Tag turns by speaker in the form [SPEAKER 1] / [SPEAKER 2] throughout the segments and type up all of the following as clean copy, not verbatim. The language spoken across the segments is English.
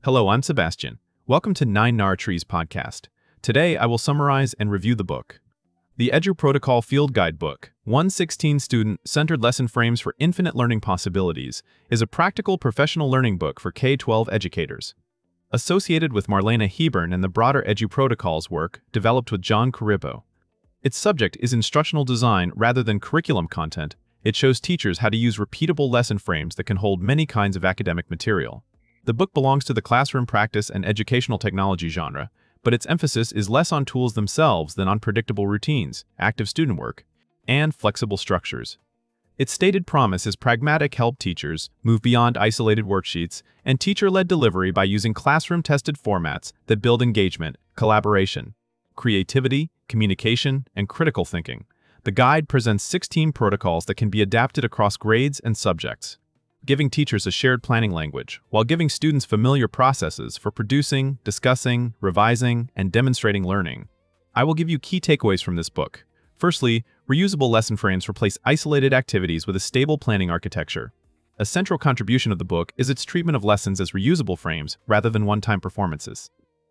[SPEAKER 1] Hello, I'm Sebastian. Welcome to 9nar-Trees podcast. Today, I will summarize and review the book. The EduProtocol Field Guidebook, 116 Student-Centered Lesson Frames for Infinite Learning Possibilities, is a practical professional learning book for K-12 educators. Associated with Marlena Hebern and the broader EduProtocol's work developed with John Corribo. Its subject is instructional design rather than curriculum content. It shows teachers how to use repeatable lesson frames that can hold many kinds of academic material. The book belongs to the classroom practice and educational technology genre, but its emphasis is less on tools themselves than on predictable routines, active student work, and flexible structures. Its stated promise is pragmatic help teachers move beyond isolated worksheets and teacher-led delivery by using classroom-tested formats that build engagement, collaboration, creativity, communication, and critical thinking. The guide presents 16 protocols that can be adapted across grades and subjects, giving teachers a shared planning language, while giving students familiar processes for producing, discussing, revising, and demonstrating learning. I will give you key takeaways from this book. Firstly, reusable lesson frames replace isolated activities with a stable planning architecture. A central contribution of the book is its treatment of lessons as reusable frames rather than one-time performances.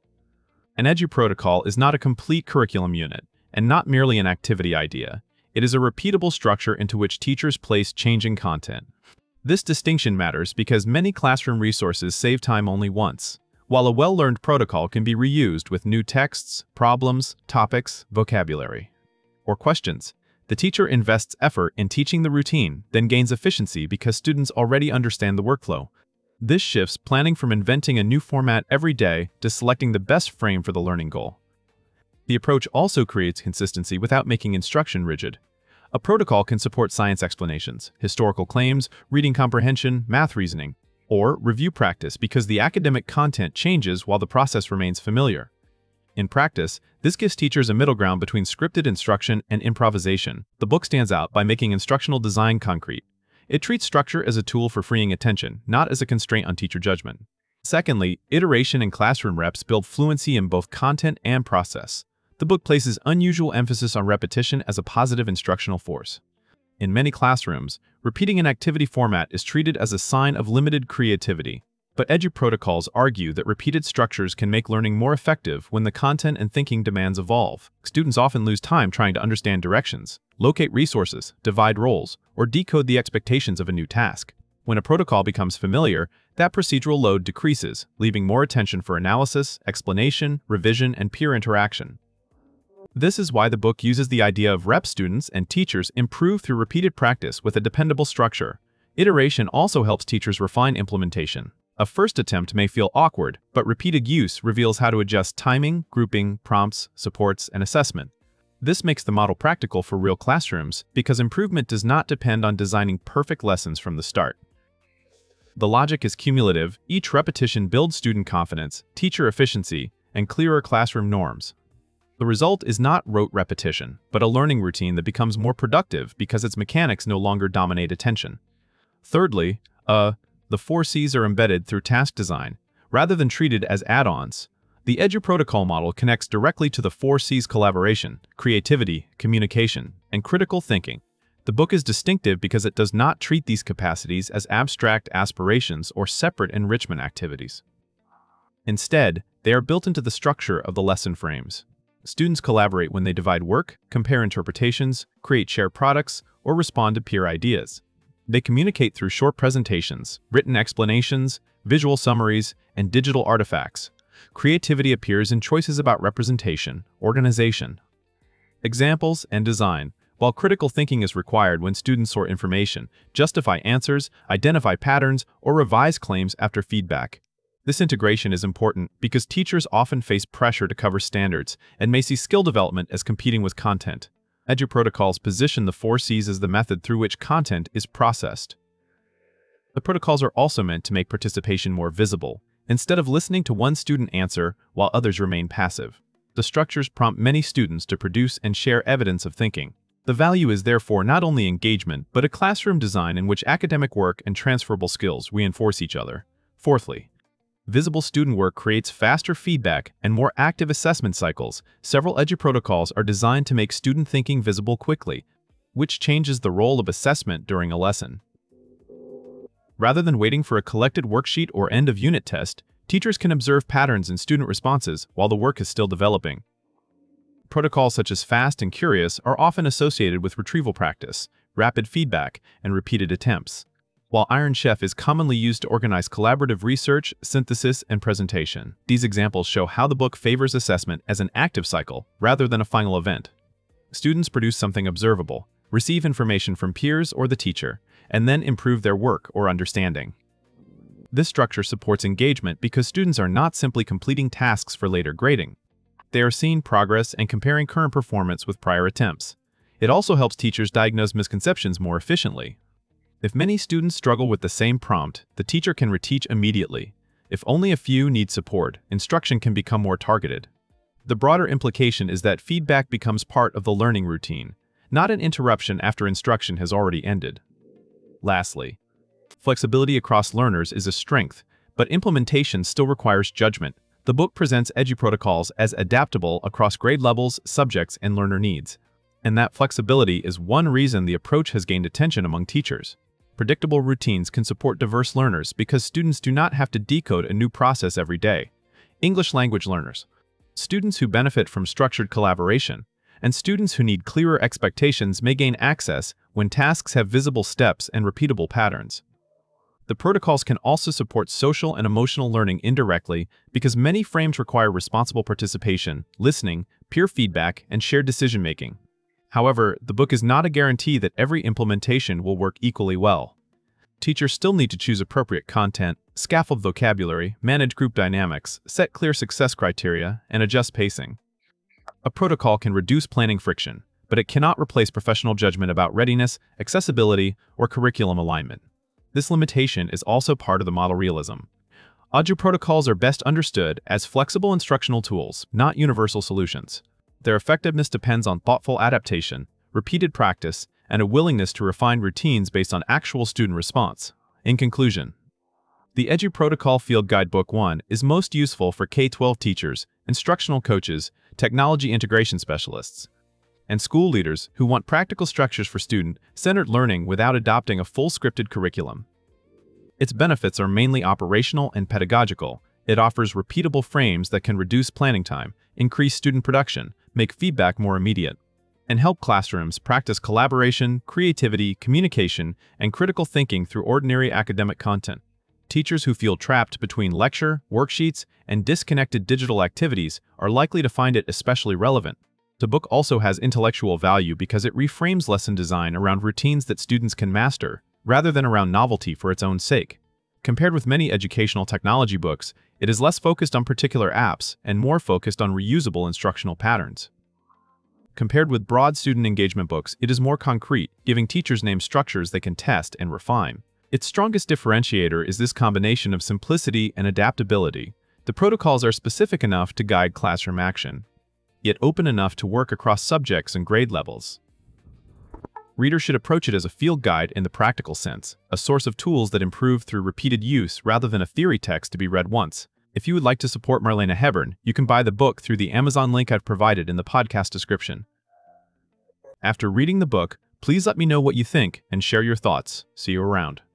[SPEAKER 1] An EduProtocol is not a complete curriculum unit, and not merely an activity idea. It is a repeatable structure into which teachers place changing content. This distinction matters because many classroom resources save time only once, while a well-learned protocol can be reused with new texts, problems, topics, vocabulary, or questions. The teacher invests effort in teaching the routine, then gains efficiency because students already understand the workflow. This shifts planning from inventing a new format every day to selecting the best frame for the learning goal. The approach also creates consistency without making instruction rigid. A protocol can support science explanations, historical claims, reading comprehension, math reasoning, or review practice because the academic content changes while the process remains familiar. In practice, this gives teachers a middle ground between scripted instruction and improvisation. The book stands out by making instructional design concrete. It treats structure as a tool for freeing attention, not as a constraint on teacher judgment. Secondly, iteration and classroom reps build fluency in both content and process. The book places unusual emphasis on repetition as a positive instructional force. In many classrooms, repeating an activity format is treated as a sign of limited creativity. But EduProtocols argue that repeated structures can make learning more effective when the content and thinking demands evolve. Students often lose time trying to understand directions, locate resources, divide roles, or decode the expectations of a new task. When a protocol becomes familiar, that procedural load decreases, leaving more attention for analysis, explanation, revision, and peer interaction. This is why the book uses the idea of rep students and teachers improve through repeated practice with a dependable structure. Iteration also helps teachers refine implementation. A first attempt may feel awkward, but repeated use reveals how to adjust timing, grouping, prompts, supports, and assessment. This makes the model practical for real classrooms because improvement does not depend on designing perfect lessons from the start. The logic is cumulative. Each repetition builds student confidence, teacher efficiency, and clearer classroom norms. The result is not rote repetition, but a learning routine that becomes more productive because its mechanics no longer dominate attention. Thirdly, the 4 C's are embedded through task design, rather than treated as add-ons. The EduProtocol model connects directly to the 4 C's: collaboration, creativity, communication, and critical thinking. The book is distinctive because it does not treat these capacities as abstract aspirations or separate enrichment activities. Instead, they are built into the structure of the lesson frames. Students collaborate when they divide work, compare interpretations, create shared products, or respond to peer ideas. They communicate through short presentations, written explanations, visual summaries, and digital artifacts. Creativity appears in choices about representation, organization, examples, and design, while critical thinking is required when students sort information, justify answers, identify patterns, or revise claims after feedback. This integration is important because teachers often face pressure to cover standards and may see skill development as competing with content. EduProtocols position the 4 C's as the method through which content is processed. The protocols are also meant to make participation more visible. Instead of listening to one student answer while others remain passive, the structures prompt many students to produce and share evidence of thinking. The value is therefore not only engagement, but a classroom design in which academic work and transferable skills reinforce each other. Fourthly, visible student work creates faster feedback and more active assessment cycles. Several EduProtocols are designed to make student thinking visible quickly, which changes the role of assessment during a lesson. Rather than waiting for a collected worksheet or end-of-unit test, Teachers can observe patterns in student responses while the work is still developing. Protocols such as FAST and CURIOUS are often associated with retrieval practice, rapid feedback, and repeated attempts, while Iron Chef is commonly used to organize collaborative research, synthesis, and presentation. These examples show how the book favors assessment as an active cycle rather than a final event. Students produce something observable, receive information from peers or the teacher, and then improve their work or understanding. This structure supports engagement because students are not simply completing tasks for later grading. They are seeing progress and comparing current performance with prior attempts. It also helps teachers diagnose misconceptions more efficiently. If many students struggle with the same prompt, the teacher can reteach immediately. If only a few need support, instruction can become more targeted. The broader implication is that feedback becomes part of the learning routine, not an interruption after instruction has already ended. Lastly, flexibility across learners is a strength, but implementation still requires judgment. The book presents EduProtocols as adaptable across grade levels, subjects, and learner needs. And that flexibility is one reason the approach has gained attention among teachers. Predictable routines can support diverse learners because students do not have to decode a new process every day. English language learners, students who benefit from structured collaboration, and students who need clearer expectations may gain access when tasks have visible steps and repeatable patterns. The protocols can also support social and emotional learning indirectly because many frames require responsible participation, listening, peer feedback, and shared decision-making. However, the book is not a guarantee that every implementation will work equally well. Teachers still need to choose appropriate content, scaffold vocabulary, manage group dynamics, set clear success criteria, and adjust pacing. A protocol can reduce planning friction, but it cannot replace professional judgment about readiness, accessibility, or curriculum alignment. This limitation is also part of the model realism. EduProtocols are best understood as flexible instructional tools, not universal solutions. Their effectiveness depends on thoughtful adaptation, repeated practice, and a willingness to refine routines based on actual student response. In conclusion, the EduProtocol Field Guidebook 1 is most useful for K-12 teachers, instructional coaches, technology integration specialists, and school leaders who want practical structures for student-centered learning without adopting a full scripted curriculum. Its benefits are mainly operational and pedagogical. It offers repeatable frames that can reduce planning time, increase student production, make feedback more immediate, and help classrooms practice collaboration, creativity, communication, and critical thinking through ordinary academic content. Teachers who feel trapped between lecture, worksheets, and disconnected digital activities are likely to find it especially relevant. The book also has intellectual value because it reframes lesson design around routines that students can master, rather than around novelty for its own sake. Compared with many educational technology books, it is less focused on particular apps and more focused on reusable instructional patterns. Compared with broad student engagement books, it is more concrete, giving teachers named structures they can test and refine. Its strongest differentiator is this combination of simplicity and adaptability. The protocols are specific enough to guide classroom action, yet open enough to work across subjects and grade levels. Readers should approach it as a field guide in the practical sense, a source of tools that improve through repeated use rather than a theory text to be read once. If you would like to support Marlena Hebern, you can buy the book through the Amazon link I've provided in the podcast description. After reading the book, please let me know what you think and share your thoughts. See you around.